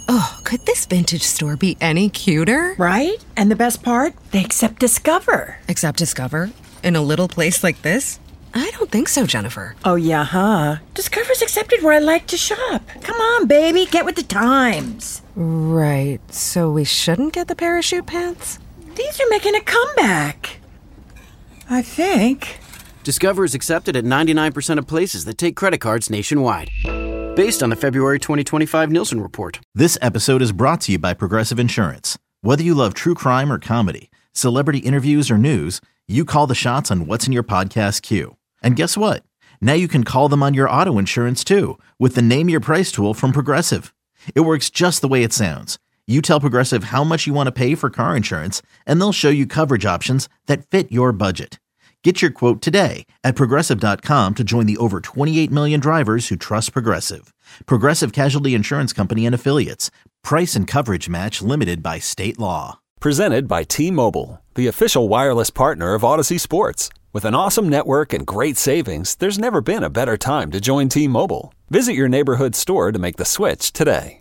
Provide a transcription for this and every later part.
Oh, could this vintage store be any cuter? Right? And the best part? They accept Discover. Accept Discover? In a little place like this? I don't think so, Jennifer. Oh, yeah, huh? Discover's accepted where I like to shop. Come on, baby, get with the times. Right, so we shouldn't get the parachute pants? These are making a comeback. I think. Discover is accepted at 99% of places that take credit cards nationwide. Based on the February 2025 Nielsen report. This episode is brought to you by Progressive Insurance. Whether you love true crime or comedy, celebrity interviews or news, you call the shots on what's in your podcast queue. And guess what? Now you can call them on your auto insurance too with the Name Your Price tool from Progressive. It works just the way it sounds. You tell Progressive how much you want to pay for car insurance, and they'll show you coverage options that fit your budget. Get your quote today at Progressive.com to join the over 28 million drivers who trust Progressive. Progressive Casualty Insurance Company and Affiliates. Price and coverage match limited by state law. Presented by T-Mobile, the official wireless partner of Odyssey Sports. With an awesome network and great savings, there's never been a better time to join T-Mobile. Visit your neighborhood store to make the switch today.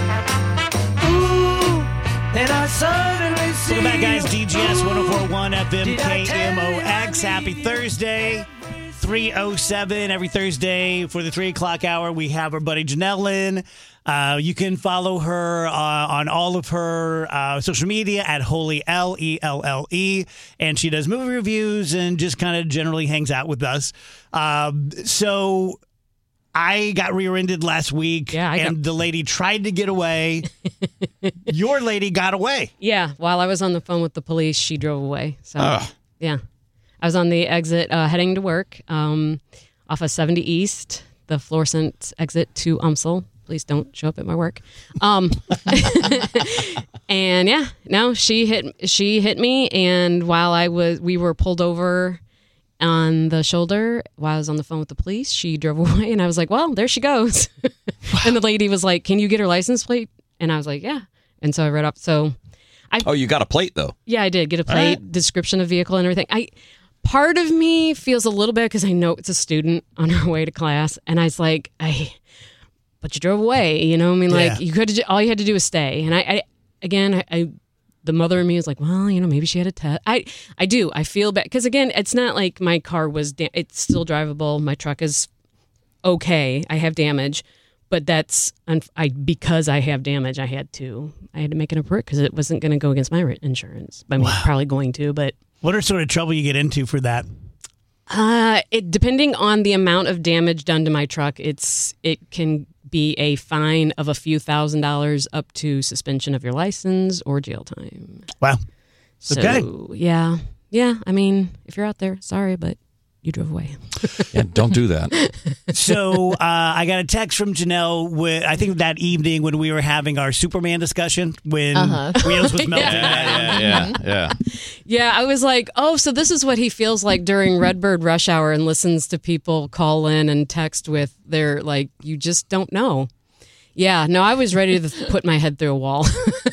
Welcome back, guys. DGS 104.1 FM KMOX. Happy Thursday, 3:07 every Thursday for the 3 o'clock hour. We have our buddy Janelle in. You can follow her on all of her social media at Holy L-E-L-L-E. And she does movie reviews and just kind of generally hangs out with us. So I got rear-ended last week, the lady tried to get away. Your lady got away. Yeah, while I was on the phone with the police, she drove away. So, yeah. I was on the exit heading to work off of 70 East, the Florissant exit to UMSL. Please don't show up at my work. And yeah, no, she hit me, and while we were pulled over on the shoulder while I was on the phone with the police, she drove away, and I was like, well, there she goes. And the lady was like, can you get her license plate? And I was like, yeah. And so I read up. So you got a plate though? Yeah, I did get a plate, description of vehicle and everything. Part of me feels a little bit, because I know it's a student on her way to class, and I was like, but you drove away, you know? I mean, like, all you had to do was stay. And I the mother in me is like, well, you know, maybe she had a test. I feel bad, because again, it's not like my car was, it's still drivable. My truck is okay. I have damage, but that's, because I have damage, I had to make an report, because it wasn't going to go against my insurance. I mean, probably going to, but. What are sort of trouble you get into for that? Depending on the amount of damage done to my truck, it can be a fine of a few $1,000s up to suspension of your license or jail time. Wow. So, okay. Yeah. I mean, if you're out there, sorry, but you drove away. Yeah, don't do that. So I got a text from Janelle, I think that evening when we were having our Superman discussion, when Wheels was melting Yeah. Yeah, I was like, oh, so this is what he feels like during Redbird rush hour, and listens to people call in and text with their, like, you just don't know. Yeah, no, I was ready to put my head through a wall.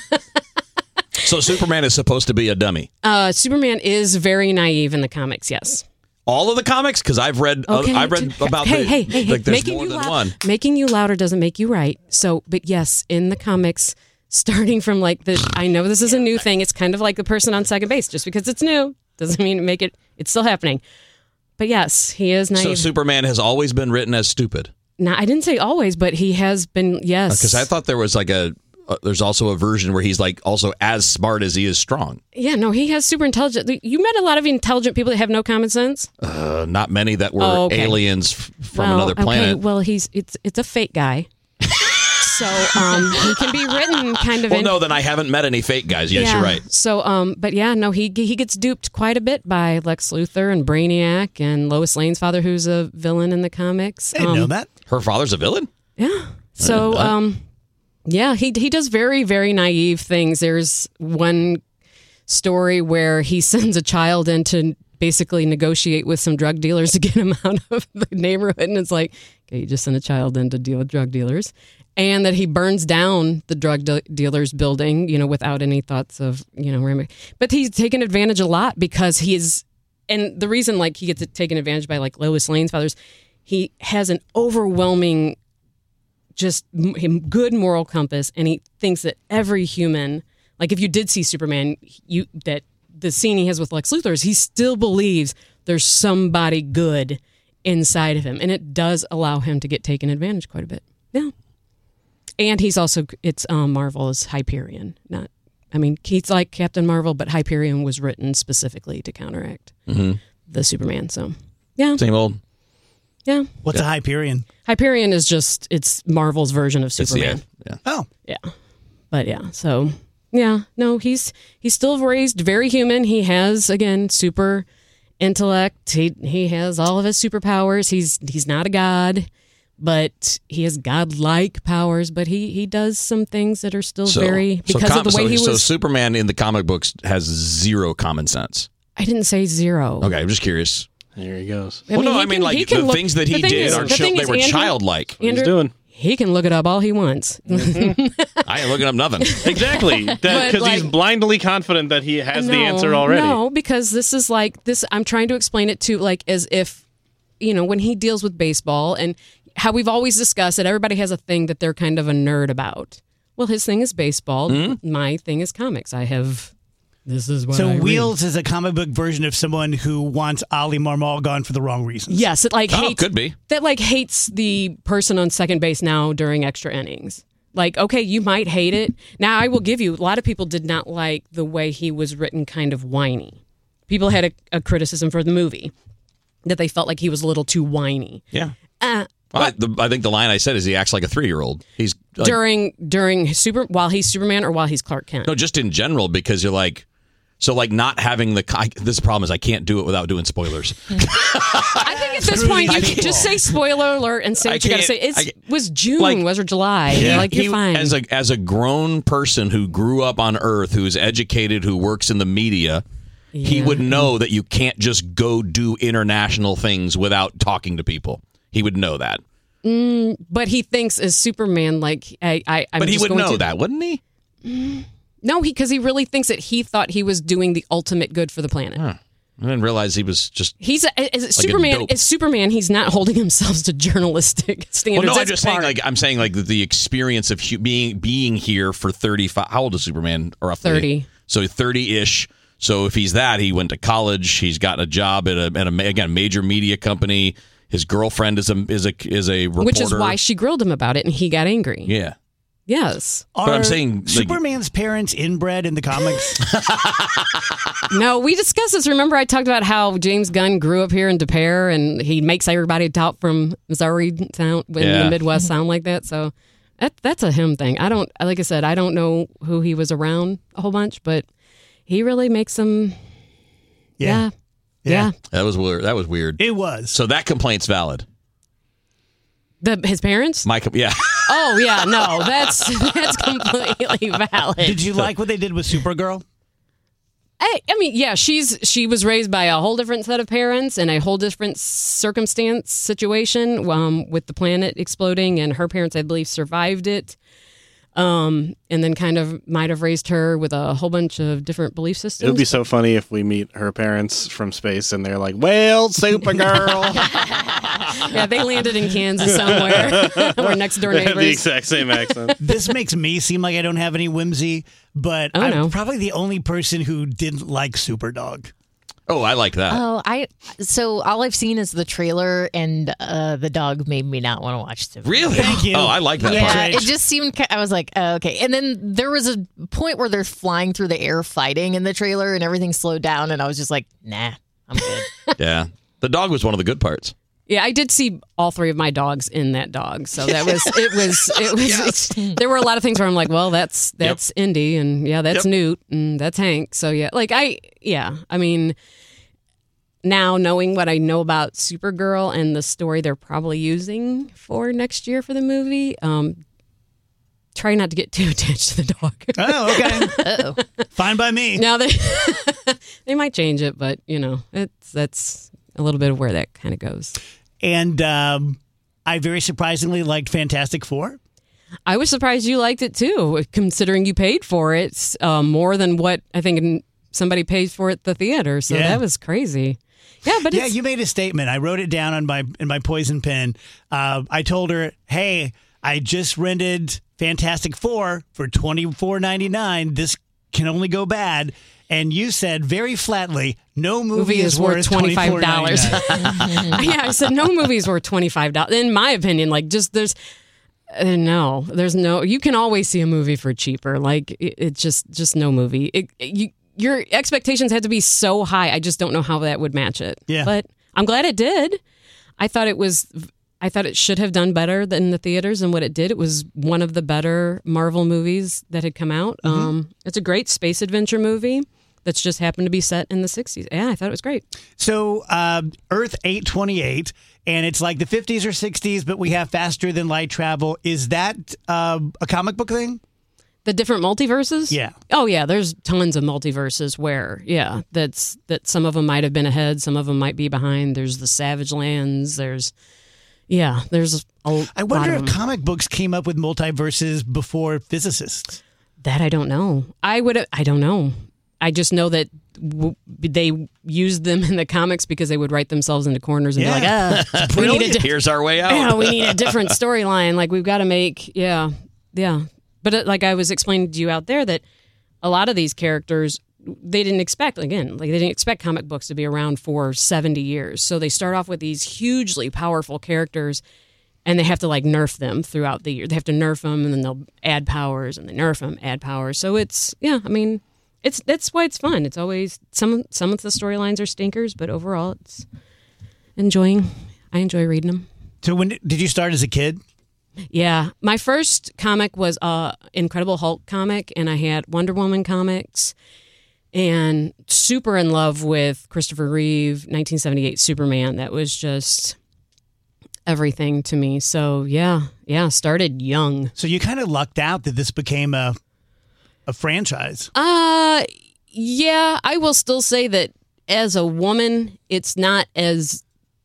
So Superman is supposed to be a dummy? Superman is very naive in the comics, yes. All of the comics? Because I've read about like there's more than one. Making you louder doesn't make you right. So, but yes, in the comics, starting from like I know this is a new thing. It's kind of like the person on second base. Just because it's new doesn't mean it's still happening. But yes, he is naive. So Superman has always been written as stupid? No, I didn't say always, but he has been, yes. Because I thought there was like there's also a version where he's like also as smart as he is strong. Yeah, no, he has super intelligent. You met a lot of intelligent people that have no common sense? Not many that were aliens from another planet. Okay, well, it's a fake guy. So he can be written kind of. Well, no, then I haven't met any fake guys. Yes, you're right. So, but yeah, no, he gets duped quite a bit by Lex Luthor and Brainiac and Lois Lane's father, who's a villain in the comics. I didn't know that. Her father's a villain? Yeah. So, yeah, he does very, very naive things. There's one story where he sends a child in to basically negotiate with some drug dealers to get him out of the neighborhood, and it's like, okay, you just send a child in to deal with drug dealers. And that he burns down the drug dealer's building, without any thoughts of, But he's taken advantage a lot because and the reason like he gets taken advantage by like Lois Lane's fathers, he has an overwhelming just good moral compass, and he thinks that every human, like if you did see Superman, that the scene he has with Lex Luthor is he still believes there's somebody good inside of him, and it does allow him to get taken advantage quite a bit. Yeah, and he's also Marvel is Hyperion, not. I mean, he's like Captain Marvel, but Hyperion was written specifically to counteract the Superman. So, yeah, same old. Yeah. What's a Hyperion? Hyperion is it's Marvel's version of Superman. Yeah. Oh. Yeah. But yeah, so yeah, no, he's still raised very human. He has, again, super intellect. He has all of his superpowers. He's not a god, but he has godlike powers, but he does some things that are still because of the way he was. So Superman in the comic books has zero common sense. I didn't say zero. Okay, I'm just curious. There he goes. Like the things that he did they were childlike. Andrew, What he's doing. He can look it up all he wants. I ain't looking up nothing. Exactly. Because he's blindly confident that he has the answer already. No, because this is like this. I'm trying to explain it to like as if, when he deals with baseball and how we've always discussed that everybody has a thing that they're kind of a nerd about. Well, his thing is baseball. Mm-hmm. My thing is comics. This is what So I Wheels read. is a comic book version of someone who wants Ali Marmol gone for the wrong reasons. Yes, it hates. Could be. That hates the person on second base now during extra innings. Okay, you might hate it. Now, I will give you, a lot of people did not like the way he was written, kind of whiny. People had a criticism for the movie that they felt like he was a little too whiny. Yeah. I think the line I said is he acts like a 3-year-old. He's during while he's Superman or while he's Clark Kent. No, just in general, because you're like. So, not having this problem is I can't do it without doing spoilers. I think at this point you can just say spoiler alert and say what you got to say. It was June, was or July. Yeah. You're fine. As a grown person who grew up on Earth, who's educated, who works in the media, he would know that you can't just go do international things without talking to people. He would know that. But he thinks as Superman, I'm But he would know that, wouldn't he? No, because he really thinks that he thought he was doing the ultimate good for the planet. Huh. I didn't realize he was just. He's Superman. As Superman, he's not holding himself to journalistic standards. Well, no, I'm just saying, the experience of being here for 35. How old is Superman? Roughly 30. So 30-ish. So if he's that, he went to college. He's gotten a job at a major media company. His girlfriend is a reporter, which is why she grilled him about it, and he got angry. Yeah. Yes. But I'm saying Superman's parents inbred in the comics? No, we discussed this. Remember I talked about how James Gunn grew up here in Des Peres and he makes everybody talk from Missouri sound in the Midwest sound like that. So that's a him thing. I don't know who he was around a whole bunch, but he really makes them. Yeah. That was weird. It was. So that complaint's valid. His parents? Yeah. Oh yeah, no, that's completely valid. Did you like what they did with Supergirl? I mean, yeah, she was raised by a whole different set of parents and a whole different situation with the planet exploding, and her parents, I believe, survived it. And then kind of might have raised her with a whole bunch of different belief systems. It would be so funny if we meet her parents from space and they're like, well, Supergirl. Yeah, they landed in Kansas somewhere. We're next door neighbors. They have the exact same accent. This makes me seem like I don't have any whimsy, but I'm probably the only person who didn't like Superdog. Oh, I like that. So all I've seen is the trailer, and the dog made me not want to watch it. Really? Thank you. Oh, I like that Yeah, part. it just seemed. I was like, oh, okay. And then there was a point where they're flying through the air, fighting in the trailer, and everything slowed down, and I was just like, nah, I'm good. Yeah, the dog was one of the good parts. Yeah, I did see all three of my dogs in that dog, so that was it was. There were a lot of things where I'm like, well, that's Indy, and that's Newt, and that's Hank. So I mean, now knowing what I know about Supergirl and the story they're probably using for next year for the movie, try not to get too attached to the dog. Oh, okay. Fine by me. Now they might change it, but that's a little bit of where that kind of goes. And I very surprisingly liked Fantastic Four. I was surprised you liked it too, considering you paid for it more than what I think somebody pays for at the theater. So that was crazy. Yeah, but you made a statement. I wrote it down in my poison pen. I told her, "Hey, I just rented Fantastic Four for $24.99. This can only go bad. And you said very flatly, no movie is worth $25. Yeah, I said no movie is worth $25. In my opinion, like there's no, you can always see a movie for cheaper. Like it's just no movie. Your expectations had to be so high. I just don't know how that would match it. Yeah. But I'm glad it did. I thought it should have done better than the theaters and what it did. It was one of the better Marvel movies that had come out. It's a great space adventure movie that's just happened to be set in the 60s. Yeah, I thought it was great. So Earth 828, and it's like the 50s or 60s, but we have faster than light travel. Is that a comic book thing? The different multiverses? Yeah. Oh, yeah. There's tons of multiverses where, that some of them might have been ahead, some of them might be behind. There's the Savage Lands. There's a I wonder if comic books came up with multiverses before physicists. That I don't know. I don't know. I just know that they used them in the comics because they would write themselves into corners and be like, here's our way out. Yeah, we need a different storyline. Like, we've got to make, yeah. But like I was explaining to you out there, that a lot of these characters, they didn't expect comic books to be around for 70 years. So they start off with these hugely powerful characters, and they have to like nerf them throughout the year. They have to nerf them, and then they'll add powers, and they nerf them, add powers. So that's why it's fun. It's always some of the storylines are stinkers, but overall it's I enjoy reading them. So when did you start as a kid? Yeah, my first comic was Incredible Hulk comic, and I had Wonder Woman comics, and super in love with Christopher Reeve, 1978 Superman. That was just everything to me. So yeah, started young. So you kind of lucked out that this became a franchise. Yeah, I will still say that as a woman, it's not as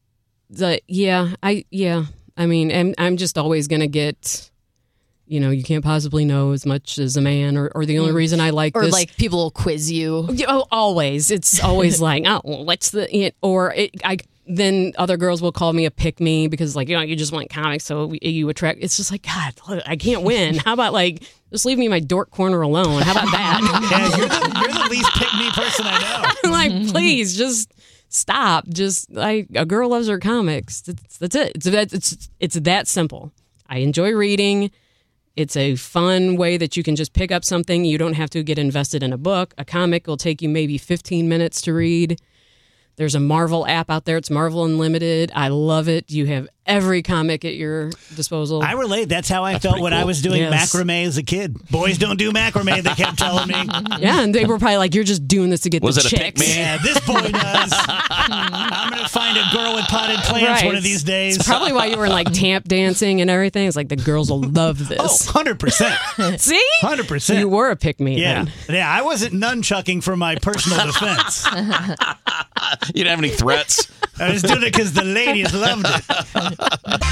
I mean, I'm just always going to get, you can't possibly know as much as a man, or the only reason I like this. Or like people will quiz you. Oh, always. It's always like, oh, what's then other girls will call me a pick-me because you just want comics, so you attract. It's just like, God, I can't win. How about just leave me in my dork corner alone? How about that? Yeah, you're the least pick-me person I know. Like, please, just stop. Just a girl loves her comics. That's it. It's that simple. I enjoy reading. It's a fun way that you can just pick up something. You don't have to get invested in a book. A comic will take you maybe 15 minutes to read. There's a Marvel app out there. It's Marvel Unlimited. I love it. You have every comic at your disposal. I relate. That's how I felt when I was doing macrame as a kid. Boys don't do macrame, they kept telling me. Yeah, and they were probably like, you're just doing this to get the chicks. Was it a pick-me? Yeah, this boy does. I'm going to find a girl with potted plants one of these days. It's probably why you were like tap dancing and everything. It's like, the girls will love this. Oh, 100%. See? 100%. You were a pick-me then. Yeah, I wasn't nunchucking for my personal defense. You didn't have any threats? I was doing it because the ladies loved it.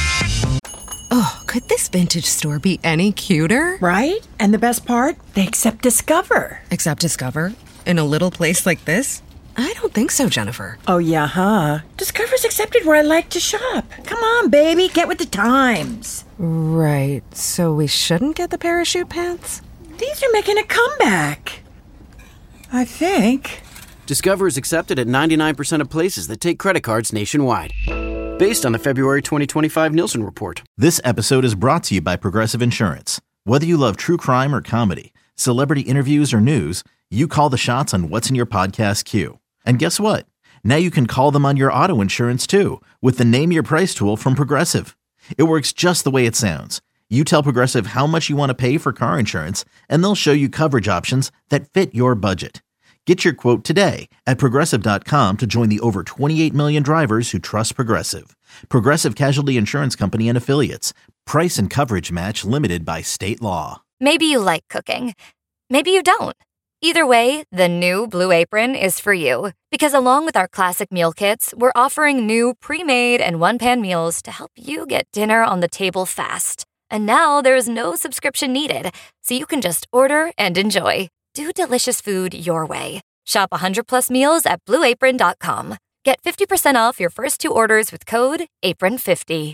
Oh, could this vintage store be any cuter? Right? And the best part? They accept Discover. Accept Discover? In a little place like this? I don't think so, Jennifer. Oh, yeah, huh? Discover's accepted where I like to shop. Come on, baby, get with the times. Right, so we shouldn't get the parachute pants? These are making a comeback. I think. Discover is accepted at 99% of places that take credit cards nationwide. Based on the February 2025 Nielsen report. This episode is brought to you by Progressive Insurance. Whether you love true crime or comedy, celebrity interviews or news, you call the shots on what's in your podcast queue. And guess what? Now you can call them on your auto insurance too with the Name Your Price tool from Progressive. It works just the way it sounds. You tell Progressive how much you want to pay for car insurance, and they'll show you coverage options that fit your budget. Get your quote today at Progressive.com to join the over 28 million drivers who trust Progressive. Progressive Casualty Insurance Company and Affiliates. Price and coverage match limited by state law. Maybe you like cooking. Maybe you don't. Either way, the new Blue Apron is for you. Because along with our classic meal kits, we're offering new pre-made and one-pan meals to help you get dinner on the table fast. And now there's no subscription needed, so you can just order and enjoy. Do delicious food your way. Shop 100+ meals at BlueApron.com. Get 50% off your first 2 orders with code APRON50.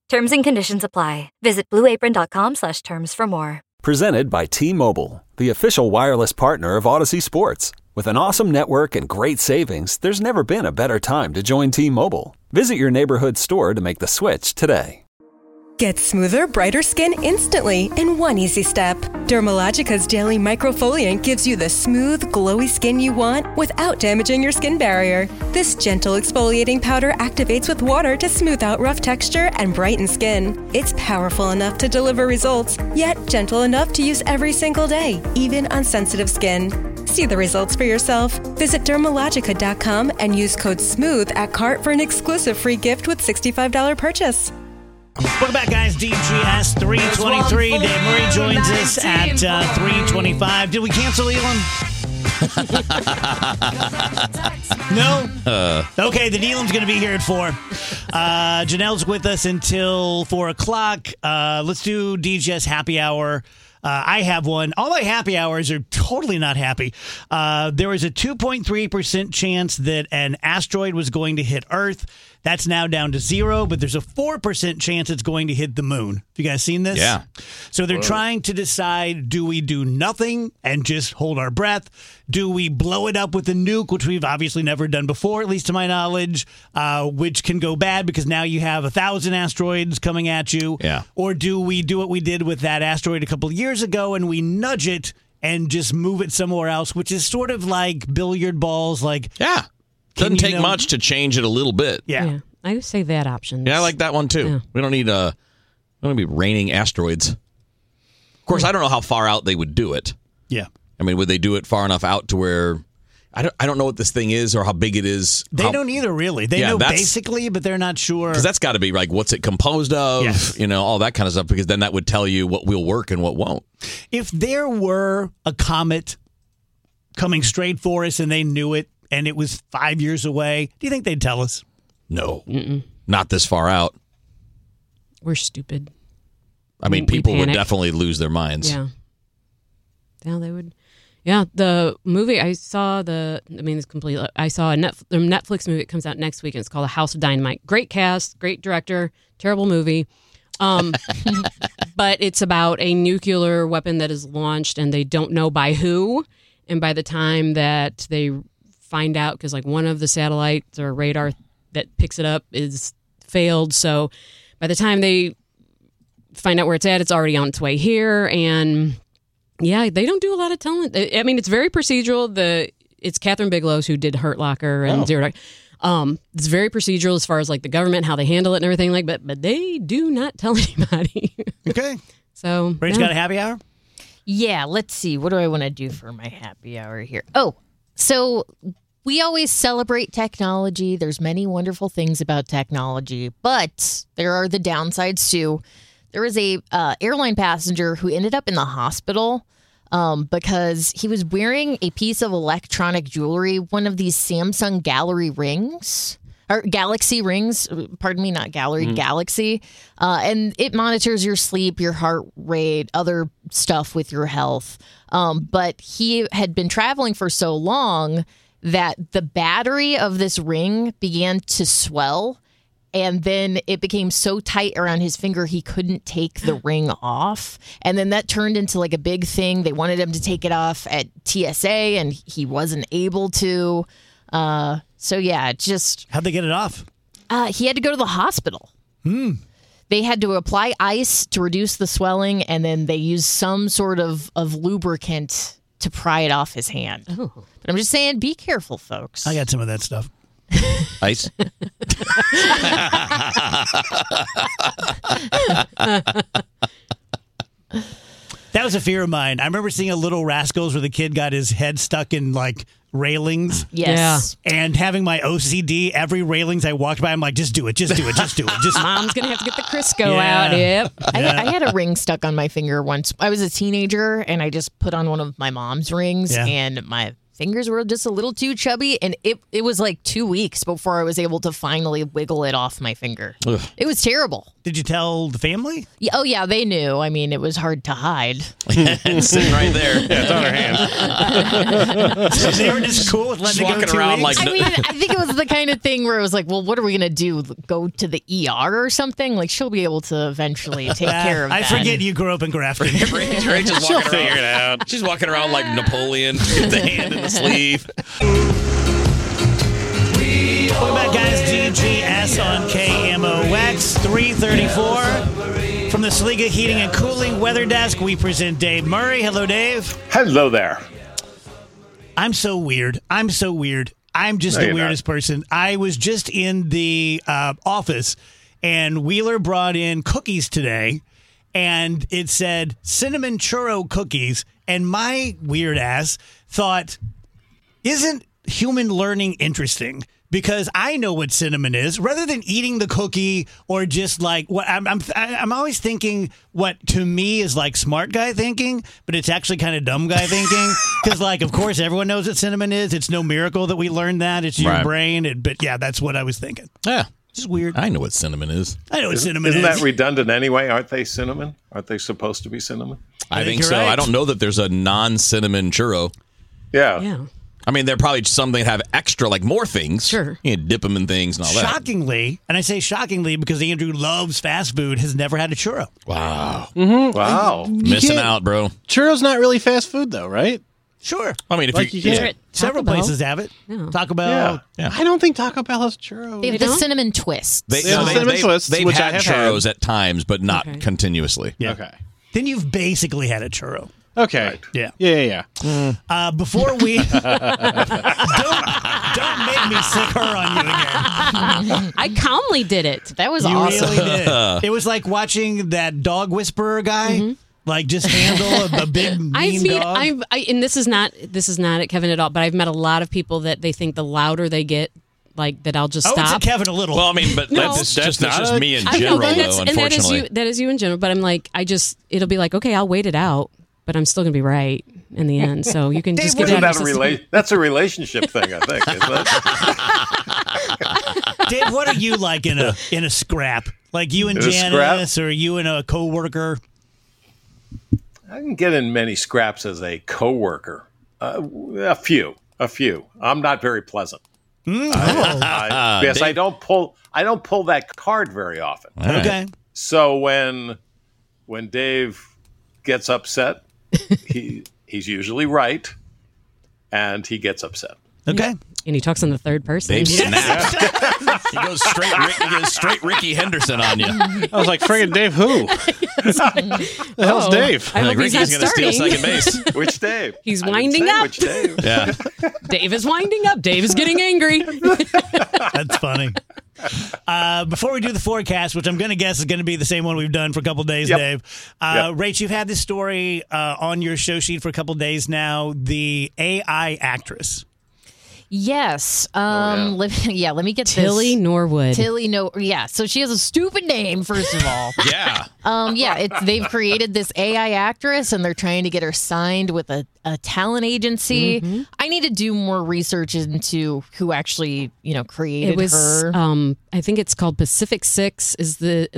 Terms and conditions apply. Visit blueapron.com/terms for more. Presented by T-Mobile, the official wireless partner of Odyssey Sports. With an awesome network and great savings, there's never been a better time to join T-Mobile. Visit your neighborhood store to make the switch today. Get smoother, brighter skin instantly in one easy step. Dermalogica's daily microfoliant gives you the smooth, glowy skin you want without damaging your skin barrier. This gentle exfoliating powder activates with water to smooth out rough texture and brighten skin. It's powerful enough to deliver results, yet gentle enough to use every single day, even on sensitive skin. See the results for yourself. Visit Dermalogica.com and use code SMOOTH at cart for an exclusive free gift with $65 purchase. Welcome back, guys. DGS 323. Dave Murray joins us at 325. Did we cancel Elam? No? Okay, then Elam's going to be here at 4. Janelle's with us until 4 o'clock. Let's do DGS happy hour. I have one. All my happy hours are totally not happy. There was a 2.3% chance that an asteroid was going to hit Earth. That's now down to 0, but there's a 4% chance it's going to hit the moon. Have you guys seen this? Yeah. So they're trying to decide, do we do nothing and just hold our breath? Do we blow it up with a nuke, which we've obviously never done before, at least to my knowledge, which can go bad because now you have 1,000 asteroids coming at you? Yeah. Or do we do what we did with that asteroid a couple of years ago and we nudge it and just move it somewhere else, which is sort of like billiard balls, like... Yeah. Doesn't take much to change it a little bit. Yeah. I would say that option. Yeah, I like that one too. Yeah. We don't need be raining asteroids. Of course, I don't know how far out they would do it. Yeah. I mean, would they do it far enough out to where I don't know what this thing is or how big it is. They don't either, really. They know basically, but they're not sure. Because that's got to be like, what's it composed of? Yes. All that kind of stuff. Because then that would tell you what will work and what won't. If there were a comet coming straight for us and they knew it and it was 5 years away, do you think they'd tell us? No. Not this far out. We're stupid. I mean, people would definitely lose their minds. Yeah. Yeah, they would. Yeah, the movie I saw it's complete. I saw a Netflix movie that comes out next week, and it's called The House of Dynamite. Great cast, great director, terrible movie. But it's about a nuclear weapon that is launched, and they don't know by who. And by the time that they find out, because like one of the satellites or radar that picks it up is failed, so by the time they find out where it's at, it's already on its way here. And yeah, they don't do a lot of telling. I mean, it's very procedural. It's Catherine Bigelow who did Hurt Locker and Zero Dark. It's very procedural as far as like the government, how they handle it and everything like that, but they do not tell anybody. Okay. So Rach got a happy hour? Yeah, let's see. What do I want to do for my happy hour here? Oh, so we always celebrate technology. There's many wonderful things about technology, but there are the downsides too. There was a airline passenger who ended up in the hospital because he was wearing a piece of electronic jewelry, one of these Samsung Galaxy rings. Pardon me, not gallery, Galaxy. And it monitors your sleep, your heart rate, other stuff with your health. But he had been traveling for so long that the battery of this ring began to swell. And then it became so tight around his finger, he couldn't take the ring off. And then that turned into like a big thing. They wanted him to take it off at TSA, and he wasn't able to. So, yeah, just... How'd they get it off? He had to go to the hospital. They had to apply ice to reduce the swelling, and then they used some sort of lubricant to pry it off his hand. Oh. But I'm just saying, be careful, folks. I got some of that stuff. Ice? That was a fear of mine. I remember seeing a Little Rascals where the kid got his head stuck in like railings. Yes. Yeah. And having my OCD, every railings I walked by, I'm like, just do it, just do it, just do it. Just Mom's going to have to get the Crisco out. Yep. I had a ring stuck on my finger once. I was a teenager, and I just put on one of my mom's rings, and my fingers were just a little too chubby, and it was like 2 weeks before I was able to finally wiggle it off my finger. Ugh. It was terrible. Did you tell the family? Yeah, oh, yeah, they knew. I mean, it was hard to hide. It's sitting right there. Yeah, it's on her hand. So they were just cool with letting it go walking 2 around weeks? like I mean, I think it was the kind of thing where it was like, well, what are we going to do? Go to the ER or something? Like, she'll be able to eventually take care of I that. forget you grew up in Grafton. Rachel's She'll walking figure around. it out. She's walking around like Napoleon with the hand in the sleeve. Welcome back, guys. DGS on KMOX 334. From the Saliga Heating and Cooling Weather Desk, we present Dave Murray. Hello, Dave. Hello there. I'm so weird. I'm just No, the you're weirdest person. I was just in the office, and Wheeler brought in cookies today, and it said cinnamon churro cookies, and my weird ass thought, isn't human learning interesting? Because I know what cinnamon is. Rather than eating the cookie or just like what I'm always thinking what to me is like smart guy thinking, but it's actually kind of dumb guy thinking. Because like, of course, everyone knows what cinnamon is. It's no miracle that we learned that. It's your Right. brain. But yeah, that's what I was thinking. Yeah. Just weird. I know what cinnamon is. I know what cinnamon Isn't is. that redundant anyway? Aren't they cinnamon? Aren't they supposed to be cinnamon? I think you're so. right. I don't know that there's a non-cinnamon churro. Yeah. Yeah. I mean, they're probably something that have extra, like more things. Sure. You can dip them in things and all that. Shockingly, and I say shockingly because Andrew loves fast food, has never had a churro. Wow. Wow. Missing out, bro. Churros not really fast food, though, right? Sure. I mean, if Like you you can't- Sure. Several Taco Bell. places have it. Yeah. Taco Bell. Yeah. I don't think Taco Bell has churros. They have the cinnamon twist. They, Yeah, no, cinnamon twists, they've which had I have churros had. at times, but not Okay. continuously. Yeah. Okay. Then you've basically had a churro. Okay. Yeah. Yeah. Before we don't make me sick her on you again. I calmly did it. That was You awesome. really did. It was like watching that dog whisperer guy, like just handle a big mean I mean, dog. and this is not at Kevin at all, but I've met a lot of people that they think the louder they get, like that I'll just I would say stop. Kevin a little. Well, I mean, but No. that's That's just me in I know, general, and though, that's- and unfortunately. that is you in general. But I'm like, it'll be like, okay, I'll wait it out, but I'm still gonna be right in the end. So you can just get Isn't out that of a That's a relationship thing, I think, isn't it? Dave, what are you like in a scrap? Like you and In a Janice, or you and a coworker? I didn't get in many scraps as a coworker. A few. I'm not very pleasant. Yes, I don't pull that card very often. Okay. So when Dave gets upset, he's usually right, and he gets upset. Okay. And he talks in the third person. Dave snaps. He goes straight Ricky Henderson on you. I was like, friggin' Dave, who? The hell's Dave? I hope Like, he's not Ricky's going to steal starting. second base. Which Dave? He's I didn't winding say up. Which Dave? Yeah. Dave is winding up. Dave is getting angry. That's funny. Before we do the forecast, which I'm going to guess is going to be the same one we've done for a couple days, Yep. Dave. Rach, you've had this story on your show sheet for a couple days now. The AI actress. Yes. Let me get Tilly this. Norwood. Yeah. So she has a stupid name, first of all. Yeah. They've created this AI actress, and they're trying to get her signed with a talent agency. Mm-hmm. I need to do more research into who actually, created It was, her. I think it's called Pacific Six. Is the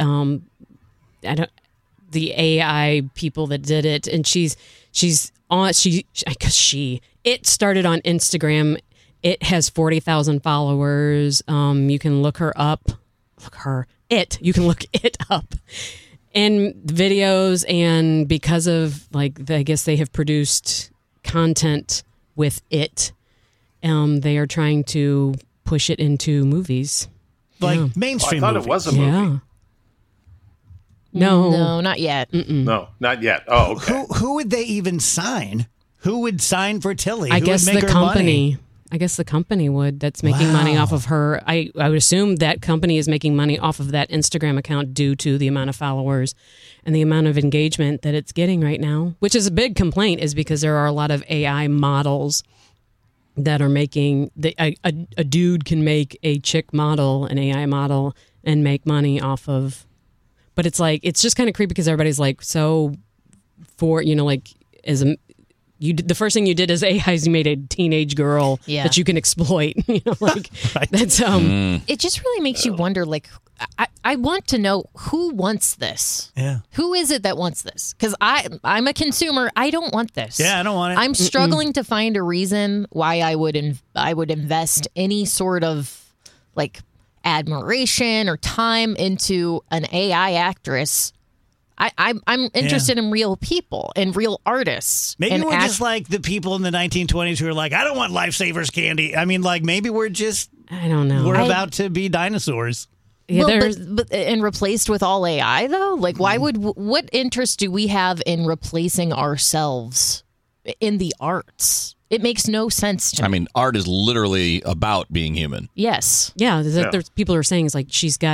AI people that did it, and she's on it started on Instagram. It has 40,000 followers. You can look her up. You can look it up. And videos, and because of I guess they have produced content with it. They are trying to push it into movies. Mainstream I thought movies. it was a movie. Yeah. No, not yet. No, not yet. Oh, okay. Who would they even sign? Who would sign for Tilly? I Who guess would make the her company. money? I guess the company would. That's making money off of her. I would assume that company is making money off of that Instagram account due to the amount of followers and the amount of engagement that it's getting right now, which is a big complaint, is because there are a lot of AI models that are making a dude can make a chick model, an AI model, and make money off of. But it's just kind of creepy because everybody's like, so for, as a the first thing you did as AI is you made a teenage girl that you can exploit. That's It just really makes you wonder. Like, I want to know who wants this. Yeah. Who is it that wants this? Because I'm a consumer. I don't want this. Yeah, I don't want it. I'm struggling to find a reason why I would invest any sort of like admiration or time into an AI actress. I'm interested in real people and real artists. Maybe we're just like the people in the 1920s who are like, I don't want Lifesavers candy. I mean, like, maybe we're just, I don't know. We're about to be dinosaurs. Yeah, but and replaced with all AI though? Like, what interest do we have in replacing ourselves in the arts? It makes no sense to me. I mean, art is literally about being human. Yes. Yeah, there's people are saying it's like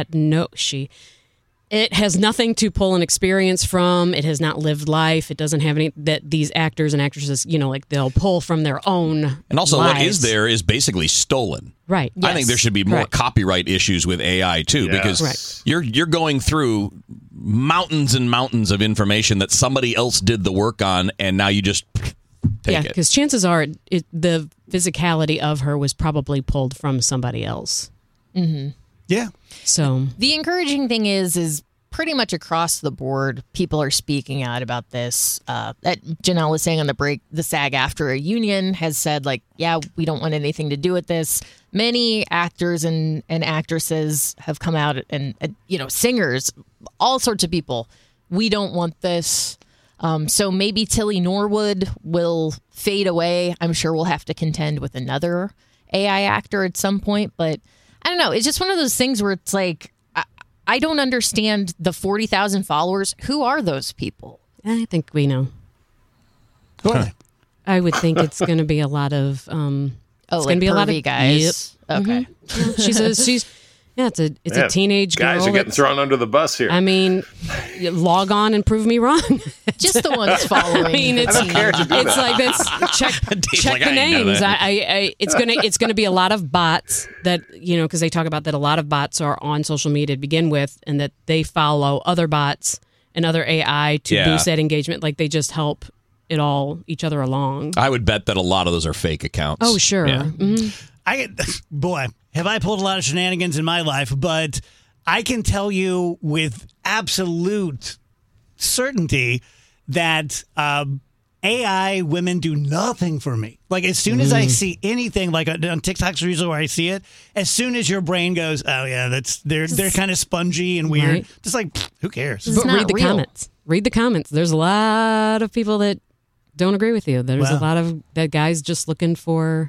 it has nothing to pull an experience from. It has not lived life. It doesn't have any that these actors and actresses, like they'll pull from their own. And also, lives. what is there is basically stolen. Right. I think there should be more copyright issues with AI too, because you're going through mountains and mountains of information that somebody else did the work on, and now you just take it. Because chances are the physicality of her was probably pulled from somebody else. Mm-hmm. Yeah. So the encouraging thing is pretty much across the board, people are speaking out about this. That Janelle was saying on the break, the SAG-AFTRA union has said, like, yeah, we don't want anything to do with this. Many actors and actresses have come out and singers, all sorts of people. We don't want this. So maybe Tilly Norwood will fade away. I'm sure we'll have to contend with another AI actor at some point, but I don't know. It's just one of those things where it's like, I don't understand the 40,000 followers. Who are those people? I think we know. I would think it's going to be a lot of. It's like going to be a lot of guys. Yep. Okay. Yeah, it's a teenage girl. Guys are getting thrown under the bus here. I mean, log on and prove me wrong. Just the ones following. I mean, it's like that's check the names. It's gonna be a lot of bots that because they talk about that a lot of bots are on social media to begin with, and that they follow other bots and other AI to boost that engagement. Like they just help each other along. I would bet that a lot of those are fake accounts. Oh, sure. Yeah. Mm-hmm. Have I pulled a lot of shenanigans in my life, but I can tell you with absolute certainty that AI women do nothing for me. Like as soon as I see anything, like on TikTok's usually where I see it, as soon as your brain goes, oh yeah, they're kind of spongy and weird. Right. Just like who cares? But read the comments. Read the comments. There's a lot of people that don't agree with you. There's a lot of that guys just looking for,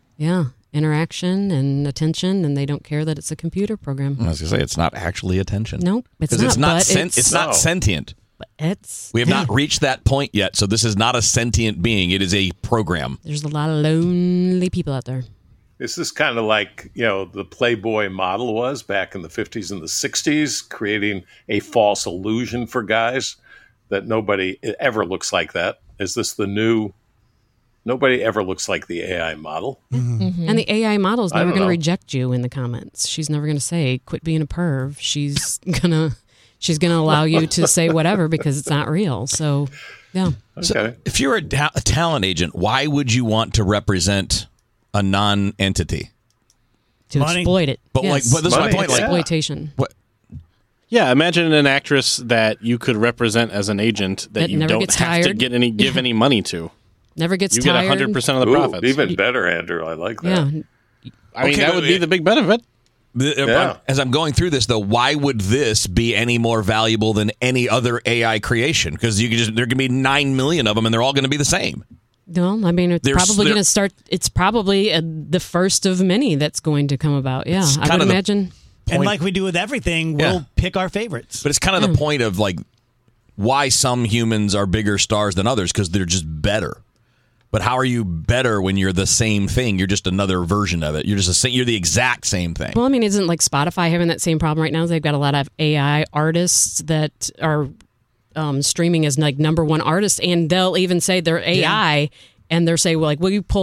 interaction and attention, and they don't care that it's a computer program. I was going to say, it's not actually attention. Nope, it's not. It's not sentient. But we have not reached that point yet, so this is not a sentient being. It is a program. There's a lot of lonely people out there. This is kind of like, the Playboy model was back in the 50s and the 60s, creating a false illusion for guys that nobody ever looks like that. Is this the new... Nobody ever looks like the AI model. Mm-hmm. And the AI model is never going to reject you in the comments. She's never going to say, quit being a perv. She's going to allow you to say whatever because it's not real. So, yeah. Okay. So if you're a talent agent, why would you want to represent a non-entity? To exploit it. But this is my point. Like exploitation. What? Yeah, imagine an actress that you could represent as an agent that you don't have to give any money to. Never gets You tired. get 100% of the profits. Even better, Andrew. I like that. Yeah. I mean, that would be the big benefit. As I'm going through this, though, why would this be any more valuable than any other AI creation? Because there can be 9 million of them, and they're all going to be the same. No, I mean, it's probably going to start. It's probably the first of many that's going to come about. Yeah, I would imagine. And like we do with everything, we'll pick our favorites. But it's kind of the point of like why some humans are bigger stars than others, because they're just better. But how are you better when you're the same thing? You're just another version of it. You're the exact same thing. Well, I mean, isn't like Spotify having that same problem right now? They've got a lot of AI artists that are streaming as like number one artists, and they'll even say they're AI, and they're saying, well, like,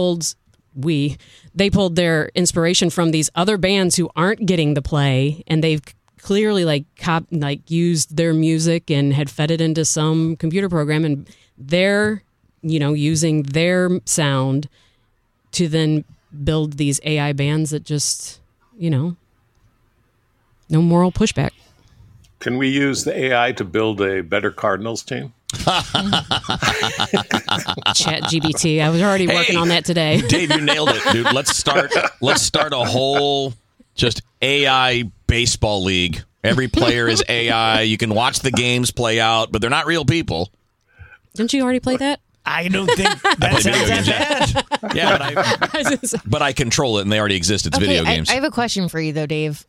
they pulled their inspiration from these other bands who aren't getting the play, and they've clearly like used their music and had fed it into some computer program, and they're using their sound to then build these AI bands that just, no moral pushback. Can we use the AI to build a better Cardinals team? ChatGPT. I was already working on that today. Dave, you nailed it, dude. Let's start a whole just AI baseball league. Every player is AI. You can watch the games play out, but they're not real people. Didn't you already play that? I don't think that sounds that bad. Yeah, but I control it, and they already exist. It's video games. I have a question for you, though, Dave.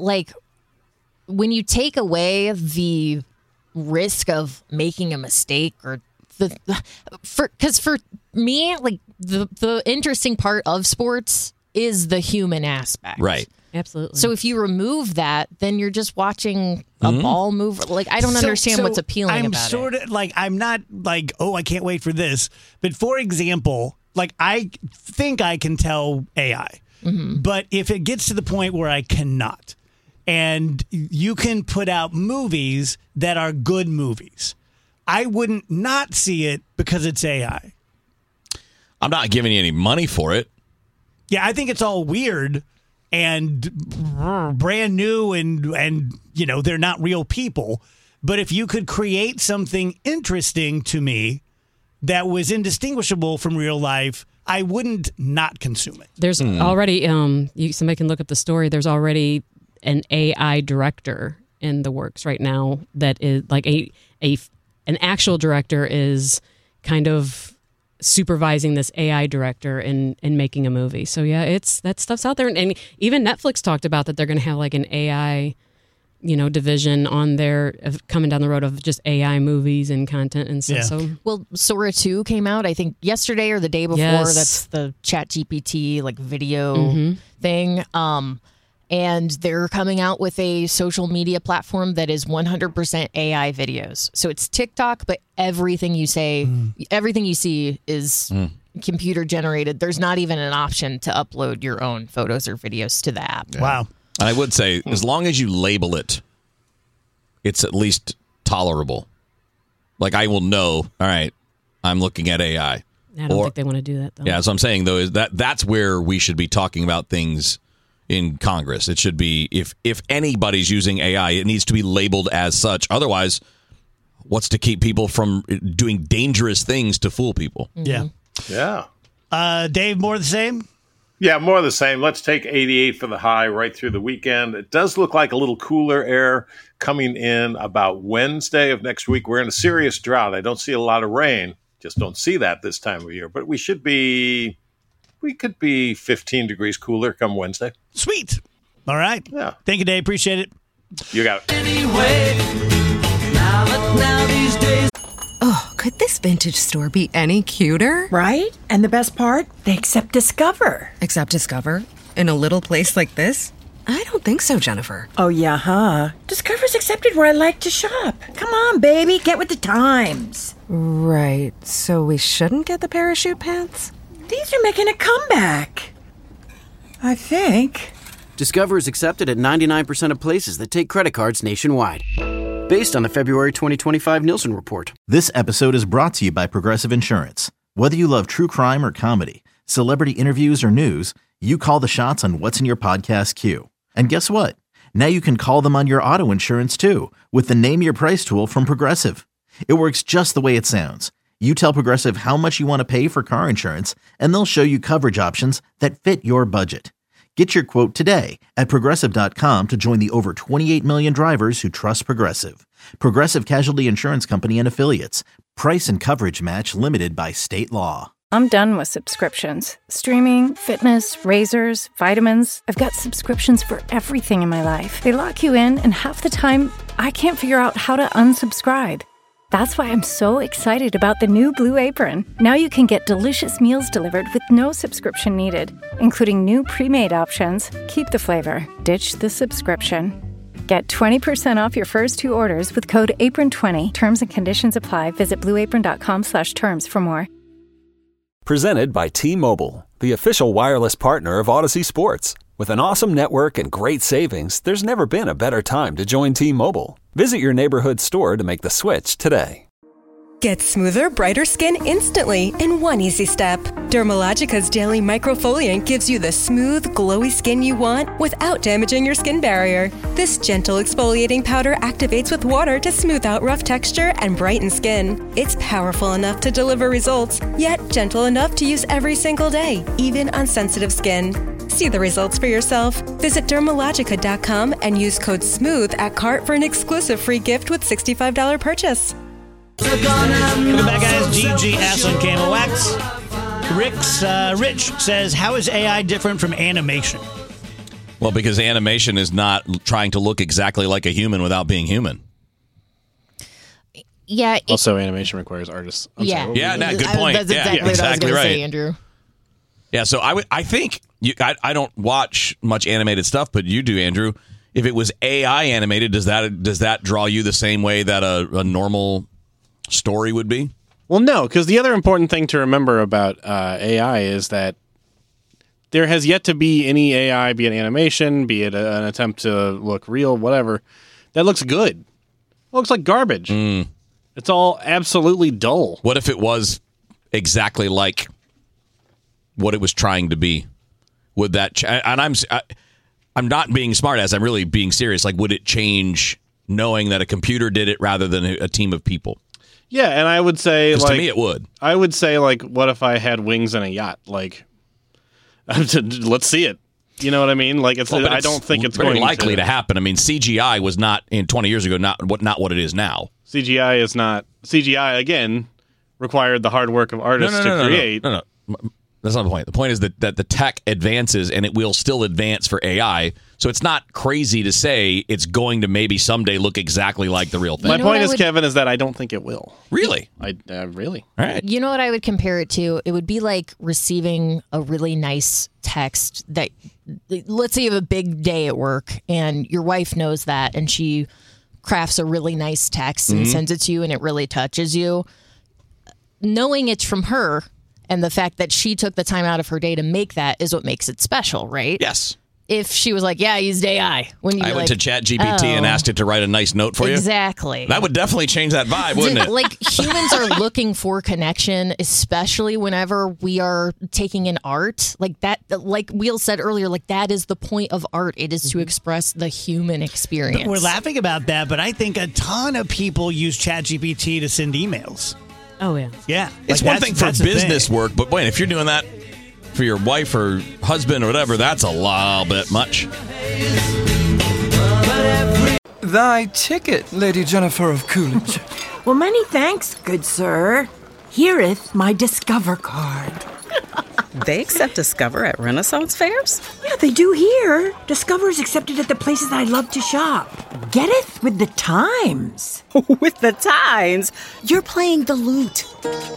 When you take away the risk of making a mistake, or because for me, the interesting part of sports is the human aspect, right? Absolutely. So if you remove that, then you're just watching a ball move. I don't understand what's appealing about it. I'm not I can't wait for this. But for example, I think I can tell AI, but if it gets to the point where I cannot, and you can put out movies that are good movies, I wouldn't not see it because it's AI. I'm not giving you any money for it. Yeah, I think it's all weird and brand new and they're not real people. But if you could create something interesting to me that was indistinguishable from real life, I wouldn't not consume it. There's already, somebody can look up the story, there's already an AI director in the works right now that is an actual director is kind of supervising this AI director in making a movie. So yeah, that stuff's out there, and even Netflix talked about that they're going to have an AI, division on there coming down the road of just AI movies and content and stuff. Yeah. So well, Sora 2 came out I think yesterday or the day before. Yes. That's the ChatGPT video thing. And they're coming out with a social media platform that is 100% AI videos. So it's TikTok, but everything you say, everything you see is computer generated. There's not even an option to upload your own photos or videos to the app. Yeah. Wow. And I would say, as long as you label it, it's at least tolerable. I will know, all right, I'm looking at AI. I don't think they want to do that, though. Yeah, so I'm saying, though, is that's where we should be talking about things in Congress. It should be, if anybody's using AI, it needs to be labeled as such. Otherwise, what's to keep people from doing dangerous things to fool people? Yeah. Yeah. Dave, more of the same? Yeah, more of the same. Let's take 88 for the high right through the weekend. It does look like a little cooler air coming in about Wednesday of next week. We're in a serious drought. I don't see a lot of rain. Just don't see that this time of year. But we could be 15 degrees cooler come Wednesday. Sweet. All right. Yeah. Thank you, Dave. Appreciate it. You got it. Anyway, now these days. Oh, could this vintage store be any cuter? Right? And the best part? They accept Discover. Accept Discover? In a little place like this? I don't think so, Jennifer. Oh, yeah, huh? Discover's accepted where I like to shop. Come on, baby. Get with the times. Right. So we shouldn't get the parachute pants? These are making a comeback. I think. Discover is accepted at 99% of places that take credit cards nationwide. Based on the February 2025 Nielsen report. This episode is brought to you by Progressive Insurance. Whether you love true crime or comedy, celebrity interviews or news, you call the shots on what's in your podcast queue. And guess what? Now you can call them on your auto insurance too with the Name Your Price tool from Progressive. It works just the way it sounds. You tell Progressive how much you want to pay for car insurance, and they'll show you coverage options that fit your budget. Get your quote today at Progressive.com to join the over 28 million drivers who trust Progressive. Progressive Casualty Insurance Company and Affiliates. Price and coverage match limited by state law. I'm done with subscriptions. Streaming, fitness, razors, vitamins. I've got subscriptions for everything in my life. They lock you in, and half the time, I can't figure out how to unsubscribe. That's why I'm so excited about the new Blue Apron. Now you can get delicious meals delivered with no subscription needed, including new pre-made options. Keep the flavor, ditch the subscription. Get 20% off your first 2 orders with code APRON20. Terms and conditions apply. Visit blueapron.com/terms for more. Presented by T-Mobile, the official wireless partner of Odyssey Sports. With an awesome network and great savings, there's never been a better time to join T-Mobile. Visit your neighborhood store to make the switch today. Get smoother, brighter skin instantly in one easy step. Dermalogica's Daily Microfoliant gives you the smooth, glowy skin you want without damaging your skin barrier. This gentle exfoliating powder activates with water to smooth out rough texture and brighten skin. It's powerful enough to deliver results, yet gentle enough to use every single day, even on sensitive skin. See the results for yourself. Visit Dermalogica.com and use code SMOOTH at cart for an exclusive free gift with $65 purchase. Welcome back, guys. GGS on KMOX. Rich says, how is AI different from animation? Well, because animation is not trying to look exactly like a human without being human. Yeah. Also, animation requires artists. Good point. That's exactly what I was going to say, Andrew. Yeah, so I think I don't watch much animated stuff, but you do, Andrew. If it was AI animated, does that draw you the same way that a normal story would be? Well, no, because the other important thing to remember about AI is that there has yet to be any AI, be it animation, be it an attempt to look real, whatever, that looks good. It looks like garbage. It's all absolutely dull. What if it was exactly like what it was trying to be? Would that and I'm not being smart as I'm really being serious. Like, would it change knowing that a computer did it rather than a team of people? Yeah, and I would say, like, to me, it would. I would say, like, what if I had wings and a yacht? Like, let's see it. You know what I mean? Like, I don't think it's very going likely to happen. I mean, CGI was not in 20 years ago, not what it is now. CGI is not. CGI again required the hard work of artists to create. No. That's not the point. The point is that the tech advances, and it will still advance for AI. So it's not crazy to say it's going to maybe someday look exactly like the real thing. My point is, Kevin, is that I don't think it will. Really? Really? All right. You know what I would compare it to? It would be like receiving a really nice text that, let's say you have a big day at work, and your wife knows that, and she crafts a really nice text and sends it to you, and it really touches you. Knowing it's from her, and the fact that she took the time out of her day to make that is what makes it special, right? Yes. If she was like, I used AI. When I went to ChatGPT and asked it to write a nice note for you. Exactly. That would definitely change that vibe, wouldn't it? Like, humans are looking for connection, especially whenever we are taking in art. Like that, like Wheel said earlier, like that is the point of art. It is to express the human experience. But we're laughing about that, but I think a ton of people use ChatGPT to send emails. Oh, yeah. Yeah. It's one thing for business work, but wait, if you're doing that for your wife or husband or whatever, that's a little bit much. Thy ticket, Lady Jennifer of Coolidge. Well, many thanks, good sir. Here'th my Discover card. They accept Discover at Renaissance fairs? Yeah, they do here. Discover is accepted at the places I love to shop. Getteth with the times. With the times? You're playing the lute.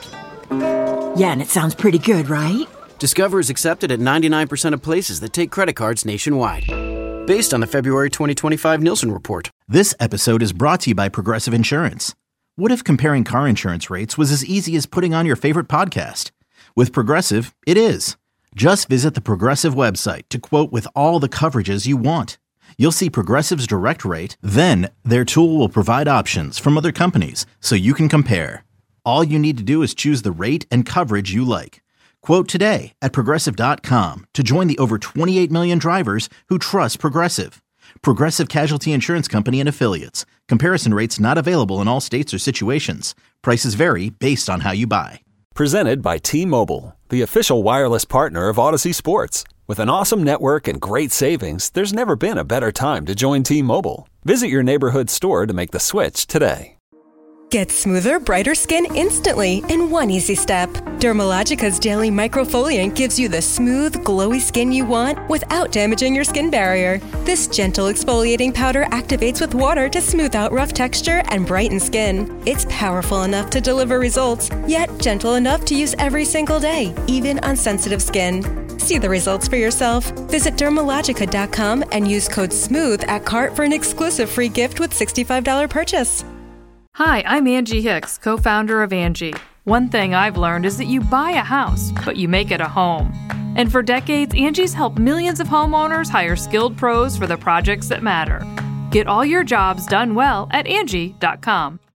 Yeah, and it sounds pretty good, right? Discover is accepted at 99% of places that take credit cards nationwide. Based on the February 2025 Nielsen report. This episode is brought to you by Progressive Insurance. What if comparing car insurance rates was as easy as putting on your favorite podcast? With Progressive, it is. Just visit the Progressive website to quote with all the coverages you want. You'll see Progressive's direct rate, then their tool will provide options from other companies so you can compare. All you need to do is choose the rate and coverage you like. Quote today at Progressive.com to join the over 28 million drivers who trust Progressive. Progressive Casualty Insurance Company and Affiliates. Comparison rates not available in all states or situations. Prices vary based on how you buy. Presented by T-Mobile, the official wireless partner of Odyssey Sports. With an awesome network and great savings, there's never been a better time to join T-Mobile. Visit your neighborhood store to make the switch today. Get smoother, brighter skin instantly in one easy step. Dermalogica's Daily Microfoliant gives you the smooth, glowy skin you want without damaging your skin barrier. This gentle exfoliating powder activates with water to smooth out rough texture and brighten skin. It's powerful enough to deliver results, yet gentle enough to use every single day, even on sensitive skin. See the results for yourself. Visit Dermalogica.com and use code SMOOTH at cart for an exclusive free gift with $65 purchase. Hi, I'm Angie Hicks, co-founder of Angie. One thing I've learned is that you buy a house, but you make it a home. And for decades, Angie's helped millions of homeowners hire skilled pros for the projects that matter. Get all your jobs done well at Angie.com.